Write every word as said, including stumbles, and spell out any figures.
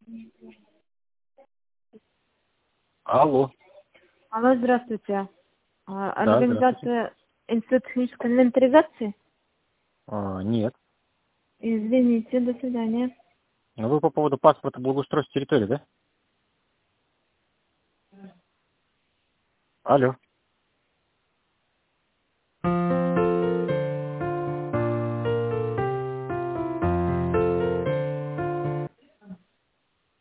Алло. Алло, здравствуйте. А, Да, Организация Институт технической инвентаризации? А, нет. Извините, до свидания. Ну, вы по поводу паспорта благоустройства территории, да? Алло.